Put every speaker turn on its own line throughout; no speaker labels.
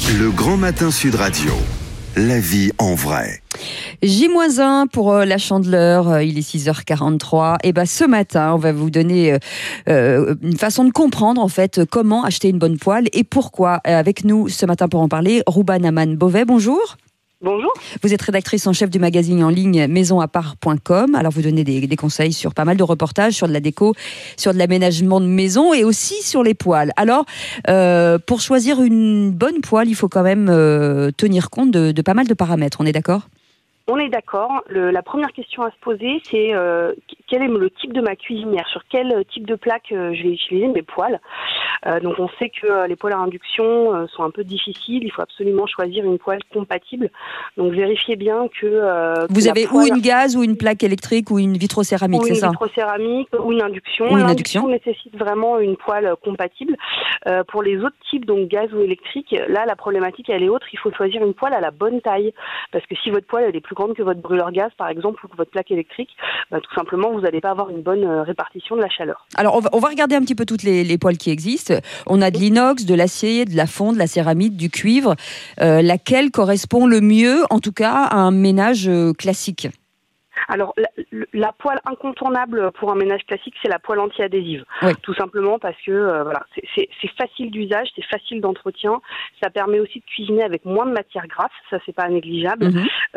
Le Grand Matin Sud Radio. La vie en vrai.
J-1 pour la Chandeleur, il est 6h43. Et ce matin, on va vous donner une façon de comprendre en fait comment acheter une bonne poêle et pourquoi. Avec nous ce matin pour en parler, Rouba Naman-Beauvais, bonjour.
Bonjour.
Vous êtes rédactrice en chef du magazine en ligne maisonappart.com. Alors vous donnez des conseils sur pas mal de reportages, sur de la déco, sur de l'aménagement de maison et aussi sur les poêles. Alors pour choisir une bonne poêle, il faut quand même tenir compte de pas mal de paramètres, on est d'accord ?
On est d'accord. La première question à se poser, c'est quel est le type de ma cuisinière, sur quel type de plaque je vais utiliser mes poêles. Donc on sait que les poêles à induction sont un peu difficiles. Il faut absolument choisir une poêle compatible. Donc vérifiez bien que
vous avez ou une gaz ou une plaque électrique ou une vitrocéramique, c'est ça ?
Ou une vitrocéramique ou une induction. L'induction nécessite vraiment une poêle compatible. Pour les autres types, donc gaz ou électrique, là la problématique elle est autre. Il faut choisir une poêle à la bonne taille, parce que si votre poêle elle est plus grande que votre brûleur gaz par exemple ou que votre plaque électrique, tout simplement vous n'allez pas avoir une bonne répartition de la chaleur.
Alors on va regarder un petit peu toutes les poêles qui existent. On a de l'inox, de l'acier, de la fonte, de la céramique, du cuivre. Laquelle correspond le mieux, en tout cas, à un ménage classique ?
Alors, la poêle incontournable pour un ménage classique, c'est la poêle anti-adhésive.
Oui.
Tout simplement parce que c'est facile d'usage, c'est facile d'entretien. Ça permet aussi de cuisiner avec moins de matière grasse, ça c'est pas négligeable.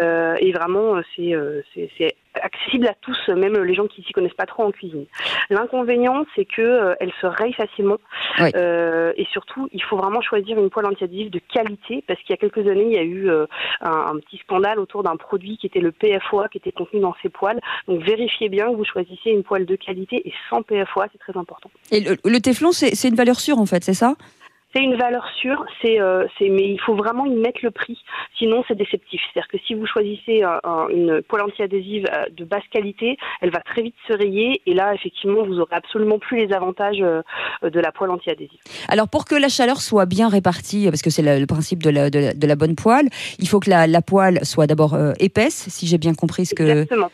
Et vraiment, c'est accessible à tous, même les gens qui s'y connaissent pas trop en cuisine. L'inconvénient, c'est que elle se raye facilement. Oui. Et surtout, il faut vraiment choisir une poêle anti-adhésive de qualité, parce qu'il y a quelques années, il y a eu un petit scandale autour d'un produit qui était le PFOA, qui était contenu dans ces poêles. Donc vérifiez bien que vous choisissez une poêle de qualité et sans PFOA, c'est très important.
Et le téflon, c'est une valeur sûre en fait, c'est ça ?
C'est une valeur sûre, mais il faut vraiment y mettre le prix, sinon c'est déceptif. C'est-à-dire que si vous choisissez une poêle anti-adhésive de basse qualité, elle va très vite se rayer et là effectivement vous aurez absolument plus les avantages de la poêle anti-adhésive.
Alors pour que la chaleur soit bien répartie, parce que c'est le principe de la bonne poêle, il faut que la poêle soit d'abord épaisse, si j'ai bien compris ce que.
Exactement.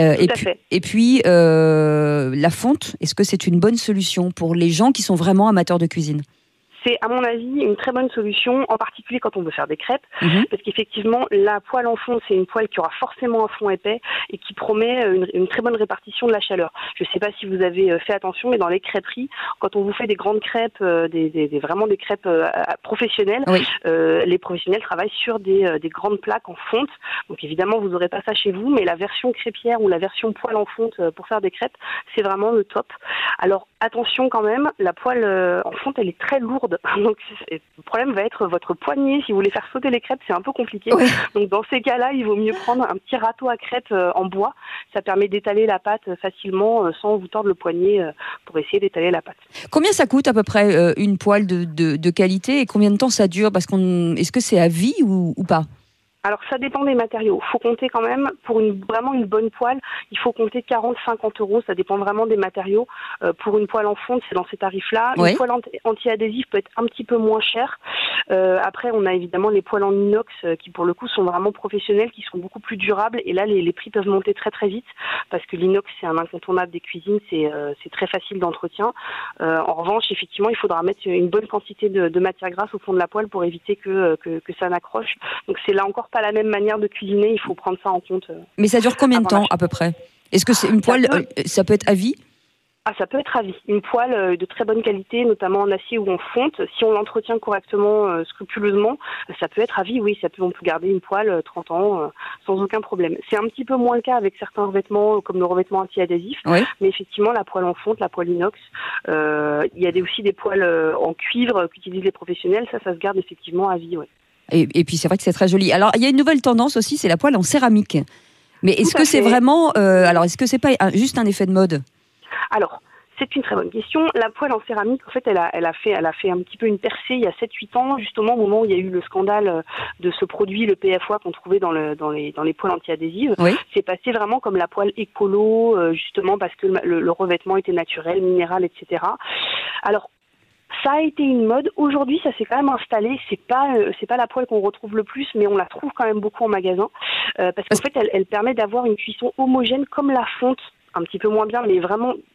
Et puis la fonte, est-ce que c'est une bonne solution pour les gens qui sont vraiment amateurs de cuisine ?
C'est, à mon avis, une très bonne solution, en particulier quand on veut faire des crêpes, parce qu'effectivement, la poêle en fonte, c'est une poêle qui aura forcément un fond épais et qui promet une très bonne répartition de la chaleur. Je ne sais pas si vous avez fait attention, mais dans les crêperies, quand on vous fait des grandes crêpes, vraiment des crêpes professionnelles, les professionnels travaillent sur des grandes plaques en fonte. Donc évidemment, vous n'aurez pas ça chez vous, mais la version crêpière ou la version poêle en fonte pour faire des crêpes, c'est vraiment le top. Alors attention quand même, la poêle en fonte, elle est très lourde. Donc le problème va être votre poignet. Si vous voulez faire sauter les crêpes, c'est un peu compliqué. Oui. Donc dans ces cas-là, il vaut mieux prendre un petit râteau à crêpes en bois. Ça permet d'étaler la pâte facilement sans vous tordre le poignet pour essayer d'étaler la pâte.
Combien ça coûte à peu près une poêle de qualité et combien de temps ça dure ? Est-ce que c'est à vie ou pas ?
Alors ça dépend des matériaux. Il faut compter quand même, pour vraiment une bonne poêle, il faut compter 40-50 €. Ça dépend vraiment des matériaux. Pour une poêle en fonte, c'est dans ces tarifs-là.
Oui.
Une poêle anti-adhésive peut être un petit peu moins chère. Après, on a évidemment les poêles en inox qui, pour le coup, sont vraiment professionnelles, qui sont beaucoup plus durables. Et là, les prix peuvent monter très très vite parce que l'inox, c'est un incontournable des cuisines. C'est très facile d'entretien. En revanche, effectivement, il faudra mettre une bonne quantité de matière grasse au fond de la poêle pour éviter que ça n'accroche. Donc c'est là encore pas la même manière de cuisiner, il faut prendre ça en compte.
Mais ça dure combien de temps à peu près ? Est-ce que c'est une poêle, ça peut être à vie ?
Ça peut être à vie. Une poêle de très bonne qualité, notamment en acier ou en fonte, si on l'entretient correctement, scrupuleusement, ça peut être à vie, oui. On peut garder une poêle 30 ans sans aucun problème. C'est un petit peu moins le cas avec certains revêtements, comme le revêtement anti-adhésif, mais effectivement, la poêle en fonte, la poêle inox, il y a aussi des poêles en cuivre qu'utilisent les professionnels, ça se garde effectivement à vie, oui.
Et puis c'est vrai que c'est très joli. Alors il y a une nouvelle tendance aussi, c'est la poêle en céramique. Mais est-ce que c'est vraiment, est-ce que c'est pas juste un effet de mode ?
Alors, c'est une très bonne question. La poêle en céramique, en fait, elle a fait un petit peu une percée il y a 7-8 ans, justement au moment où il y a eu le scandale de ce produit, le PFOA, qu'on trouvait dans les poêles anti-adhésives. Oui. C'est passé vraiment comme la poêle écolo, justement parce que le revêtement était naturel, minéral, etc. Alors, ça a été une mode. Aujourd'hui, ça s'est quand même installé. C'est pas la poêle qu'on retrouve le plus, mais on la trouve quand même beaucoup en magasin. Parce qu'en fait, elle permet d'avoir une cuisson homogène comme la fonte. Un petit peu moins bien, mais vraiment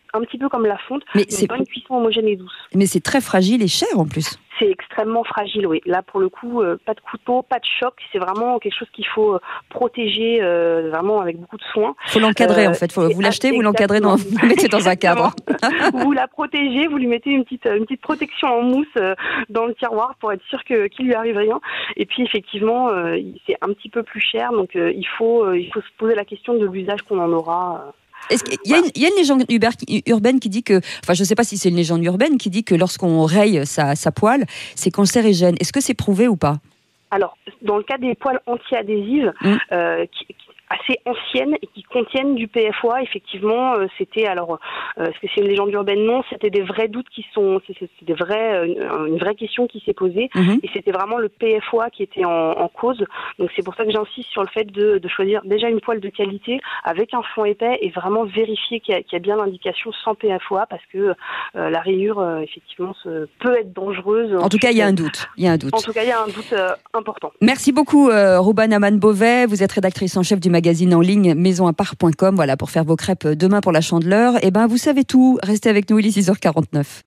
un petit peu comme la fonte,
mais
c'est pas une cuisson homogène et douce.
Mais c'est très fragile et cher en plus.
C'est extrêmement fragile, oui. Là, pour le coup, pas de couteau, pas de choc. C'est vraiment quelque chose qu'il faut protéger vraiment avec beaucoup de soin.
Il faut l'encadrer, en fait. Vous l'achetez, vous l'encadrez, vous le mettez dans un cadre.
Vous la protégez, vous lui mettez une petite protection en mousse dans le tiroir pour être sûr qu'il lui arrive rien. Et puis, effectivement, c'est un petit peu plus cher. Donc, il faut se poser la question de l'usage qu'on en aura.
Est-ce qu'il y a une légende urbaine qui dit que, enfin je ne sais pas si c'est une légende urbaine, qui dit que lorsqu'on raye sa poêle, c'est cancérigène. Est-ce que c'est prouvé ou pas ?
Alors, dans le cas des poêles anti-adhésives, assez anciennes et qui contiennent du PFOA, effectivement, c'était est-ce que c'est une légende urbaine ? Non, c'était des vrais doutes une vraie question qui s'est posée, et c'était vraiment le PFOA qui était en cause. Donc c'est pour ça que j'insiste sur le fait de choisir déjà une poêle de qualité avec un fond épais et vraiment vérifier qu'il y a bien l'indication sans PFOA, parce que la rayure, effectivement, peut être dangereuse.
En tout cas, il y a un doute.
En tout cas, il y a un doute important.
Merci beaucoup, Rouban Aman-Beauvais. Vous êtes rédactrice en chef du magazine en ligne maisonappart.com. Voilà, pour faire vos crêpes demain pour la Chandeleur. Eh ben, vous savez tout. Restez avec nous, il est 6h49.